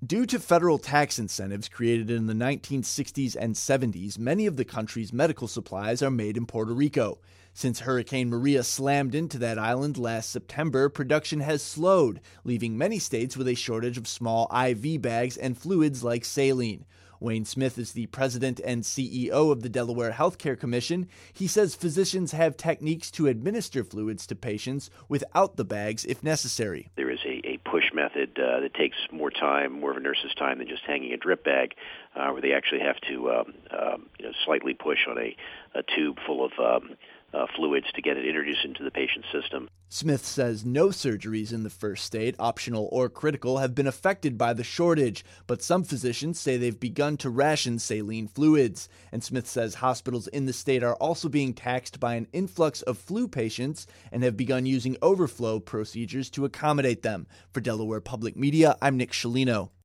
Due to federal tax incentives created in the 1960s and 70s, many of the country's medical supplies are made in Puerto Rico. Since Hurricane Maria slammed into that island last September, production has slowed, leaving many states with a shortage of small IV bags and fluids like saline. Wayne Smith is the president and CEO of the Delaware Healthcare Commission. He says physicians have techniques to administer fluids to patients without the bags if necessary. There is a push method that takes more time, more of a nurse's time than just hanging a drip bag, where they actually have to slightly push on a tube full of fluids to get it introduced into the patient's system. Smith says no surgeries in the first state, optional or critical, have been affected by the shortage, but some physicians say they've begun to ration saline fluids. And Smith says hospitals in the state are also being taxed by an influx of flu patients and have begun using overflow procedures to accommodate them. For Delaware Public Media, I'm Nick Scialino.